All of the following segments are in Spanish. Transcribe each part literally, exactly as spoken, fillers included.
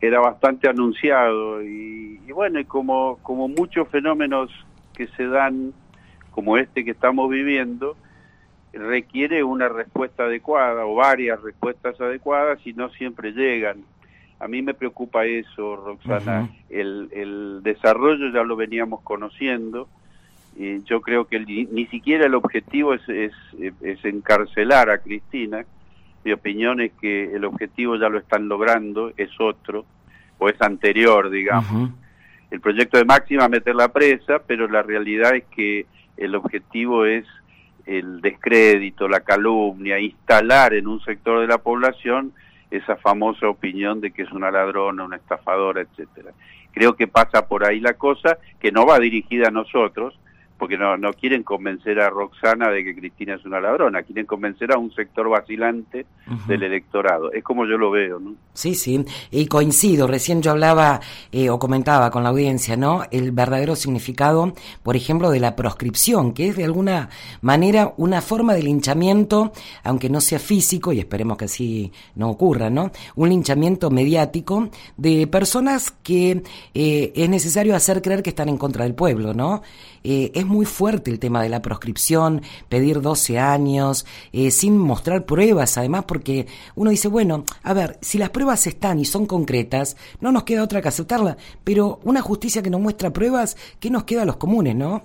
era bastante anunciado y, y bueno, y como, como muchos fenómenos que se dan, como este que estamos viviendo, requiere una respuesta adecuada o varias respuestas adecuadas y no siempre llegan. A mí me preocupa eso, Roxana. Uh-huh. el, el desarrollo ya lo veníamos conociendo. Y yo creo que el, ni siquiera el objetivo es, es, es encarcelar a Cristina. Mi opinión es que el objetivo ya lo están logrando, es otro, o es anterior, digamos. Uh-huh. El proyecto de Máxima meterla presa, pero la realidad es que el objetivo es el descrédito, la calumnia, instalar en un sector de la población esa famosa opinión de que es una ladrona, una estafadora, etcétera. Creo que pasa por ahí la cosa, que no va dirigida a nosotros, porque no, no quieren convencer a Roxana de que Cristina es una ladrona, quieren convencer a un sector vacilante uh-huh. del electorado. Es como yo lo veo, ¿no? Sí, sí, y coincido. Recién yo hablaba eh, o comentaba con la audiencia, ¿no? El verdadero significado, por ejemplo, de la proscripción, que es de alguna manera una forma de linchamiento, aunque no sea físico, y esperemos que así no ocurra, ¿no? Un linchamiento mediático de personas que eh, es necesario hacer creer que están en contra del pueblo, ¿no? Eh, es muy fuerte el tema de la proscripción, pedir doce años, eh, sin mostrar pruebas, además, porque uno dice, bueno, a ver, si las pruebas están y son concretas, no nos queda otra que aceptarla, pero una justicia que no muestra pruebas, ¿qué nos queda a los comunes, no?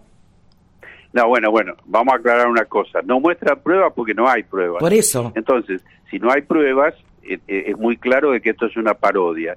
No, bueno, bueno, vamos a aclarar una cosa, no muestra pruebas porque no hay pruebas. Por eso. Entonces, si no hay pruebas, eh, eh, es muy claro de que esto es una parodia.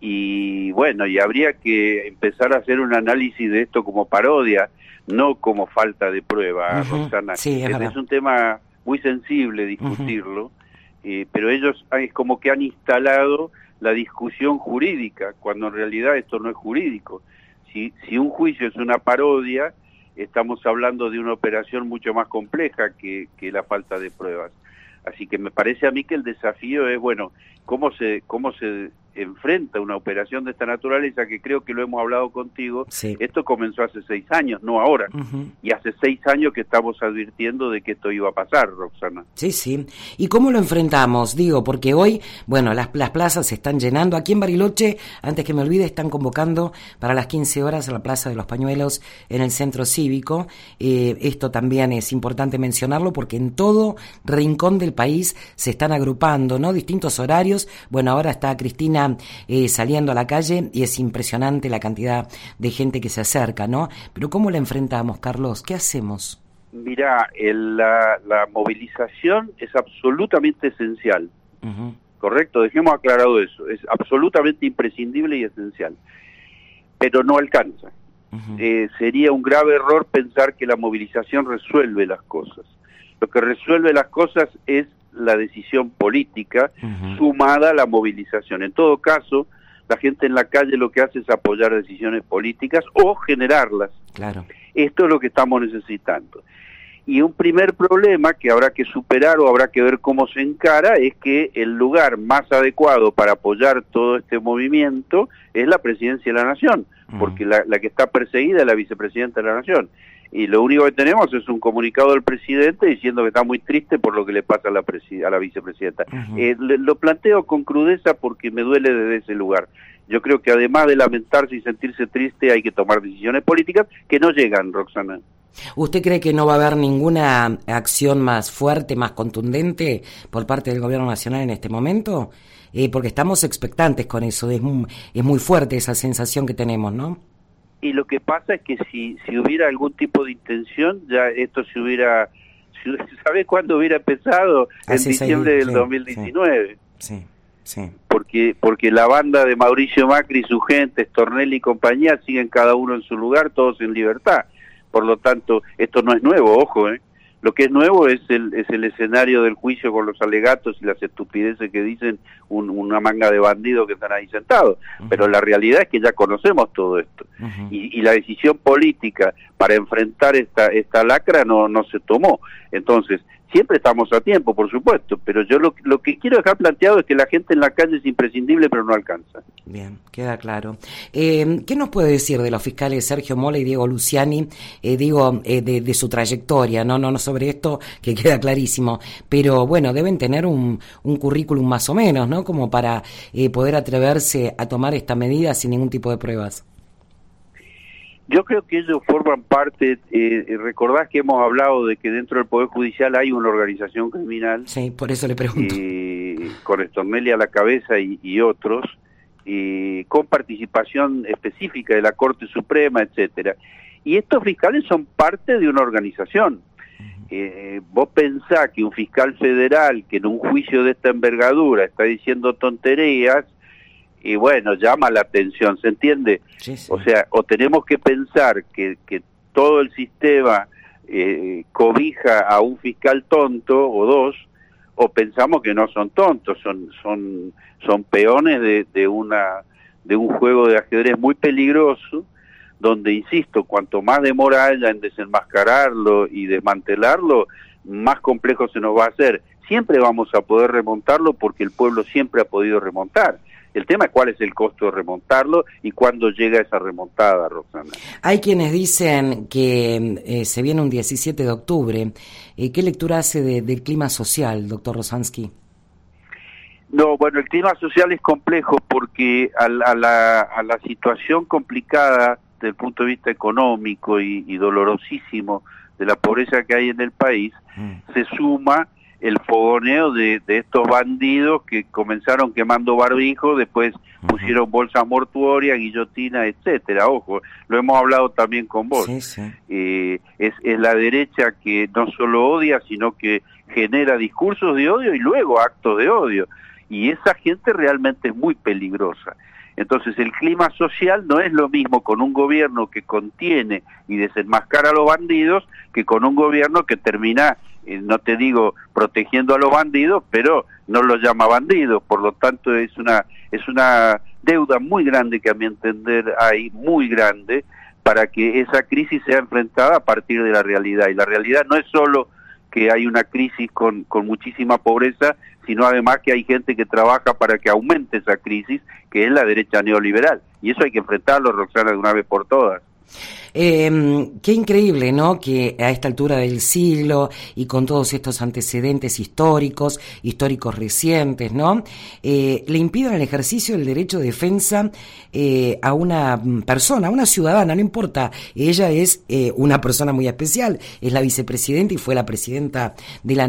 Y bueno, y habría que empezar a hacer un análisis de esto como parodia, no como falta de prueba, uh-huh. Roxana. Sí, es, es, es un tema muy sensible discutirlo, uh-huh. eh, pero ellos es como que han instalado la discusión jurídica, cuando en realidad esto no es jurídico. Si, si un juicio es una parodia, estamos hablando de una operación mucho más compleja que, que la falta de pruebas. Así que me parece a mí que el desafío es, bueno, cómo se cómo se enfrenta una operación de esta naturaleza, que creo que lo hemos hablado contigo. Sí. Esto comenzó hace seis años, no ahora. Uh-huh. Y hace seis años que estamos advirtiendo de que esto iba a pasar, Roxana. Sí, sí. ¿Y cómo lo enfrentamos? Digo, porque hoy, bueno, las, las plazas se están llenando. Aquí en Bariloche, antes que me olvide, están convocando para las quince horas a la Plaza de los Pañuelos en el Centro Cívico. Eh, esto también es importante mencionarlo porque en todo rincón del país se están agrupando, ¿no? Distintos horarios. Bueno, ahora está Cristina eh, saliendo a la calle y es impresionante la cantidad de gente que se acerca, ¿no? Pero ¿cómo la enfrentamos, Carlos? ¿Qué hacemos? Mirá, el, la, la movilización es absolutamente esencial, uh-huh. ¿correcto? Dejemos aclarado eso, es absolutamente imprescindible y esencial, pero no alcanza. Uh-huh. Eh, sería un grave error pensar que la movilización resuelve las cosas. Lo que resuelve las cosas es la decisión política uh-huh. sumada a la movilización. En todo caso, la gente en la calle lo que hace es apoyar decisiones políticas o generarlas. Claro. Esto es lo que estamos necesitando. Y un primer problema que habrá que superar o habrá que ver cómo se encara es que el lugar más adecuado para apoyar todo este movimiento es la Presidencia de la Nación, uh-huh. porque la, la que está perseguida es la Vicepresidenta de la Nación. Y lo único que tenemos es un comunicado del presidente diciendo que está muy triste por lo que le pasa a la, presi- a la vicepresidenta. Uh-huh. Eh, le, lo planteo con crudeza porque me duele desde ese lugar. Yo creo que además de lamentarse y sentirse triste hay que tomar decisiones políticas que no llegan, Roxana. ¿Usted cree que no va a haber ninguna acción más fuerte, más contundente por parte del gobierno nacional en este momento? Eh, porque estamos expectantes con eso, es muy, es muy fuerte esa sensación que tenemos, ¿no? Y lo que pasa es que si si hubiera algún tipo de intención, ya esto se hubiera... ¿Sabés cuándo hubiera empezado? Hace en diciembre seis, del sí, dos mil diecinueve. Sí, sí. Porque porque la banda de Mauricio Macri y su gente, Stornelli y compañía, siguen cada uno en su lugar, todos en libertad. Por lo tanto, esto no es nuevo, ojo, ¿eh? Lo que es nuevo es el es el escenario del juicio con los alegatos y las estupideces que dicen un, una manga de bandidos que están ahí sentados. Uh-huh. Pero la realidad es que ya conocemos todo esto. Uh-huh. Y, y la decisión política para enfrentar esta esta lacra no no se tomó. Entonces, siempre estamos a tiempo, por supuesto, pero yo lo, lo que quiero dejar planteado es que la gente en la calle es imprescindible, pero no alcanza. Bien, queda claro. Eh, ¿Qué nos puede decir de los fiscales Sergio Mola y Diego Luciani, eh, digo, eh, de, de su trayectoria? No, no, no sobre esto, que queda clarísimo, pero bueno, deben tener un, un currículum más o menos, ¿no? Como para eh, poder atreverse a tomar esta medida sin ningún tipo de pruebas. Yo creo que ellos forman parte, eh, recordás que hemos hablado de que dentro del Poder Judicial hay una organización criminal. Sí, por eso le pregunto. Eh, con Stornelli a la cabeza y, y otros, eh, con participación específica de la Corte Suprema, etcétera. Y estos fiscales son parte de una organización. Eh, vos pensás que un fiscal federal que en un juicio de esta envergadura está diciendo tonterías, y bueno, llama la atención, ¿se entiende? Sí, sí. O sea, o tenemos que pensar que, que todo el sistema eh, cobija a un fiscal tonto o dos, o pensamos que no son tontos, son son son peones de, de una de un juego de ajedrez muy peligroso, donde, insisto, cuanto más demora haya en desenmascararlo y desmantelarlo, más complejo se nos va a hacer. Siempre vamos a poder remontarlo porque el pueblo siempre ha podido remontar. El tema es cuál es el costo de remontarlo y cuándo llega esa remontada, Roxana. Hay quienes dicen que eh, se viene un diecisiete de octubre. Eh, ¿Qué lectura hace de, del clima social, doctor Rosansky? No, bueno, el clima social es complejo porque a la, a la, a la situación complicada desde el punto de vista económico y, y dolorosísimo de la pobreza que hay en el país, mm. se suma el fogoneo de, de estos bandidos que comenzaron quemando barbijos, después uh-huh. pusieron bolsas mortuorias, guillotinas, etcétera. Ojo, lo hemos hablado también con vos. Sí, sí. Eh, es, es la derecha que no solo odia, sino que genera discursos de odio y luego actos de odio. Y esa gente realmente es muy peligrosa. Entonces el clima social no es lo mismo con un gobierno que contiene y desenmascara a los bandidos que con un gobierno que termina, eh, no te digo protegiendo a los bandidos, pero no los llama bandidos. Por lo tanto es una es una deuda muy grande que a mi entender hay, muy grande, para que esa crisis sea enfrentada a partir de la realidad. Y la realidad no es solo que hay una crisis con, con muchísima pobreza, sino además que hay gente que trabaja para que aumente esa crisis, que es la derecha neoliberal. Y eso hay que enfrentarlo, Roxana, de una vez por todas. Eh, qué increíble, ¿no?, que a esta altura del siglo y con todos estos antecedentes históricos, históricos recientes, ¿no?, eh, le impidan el ejercicio del derecho de defensa eh, a una persona, a una ciudadana, no importa, ella es eh, una persona muy especial, es la vicepresidenta y fue la presidenta de la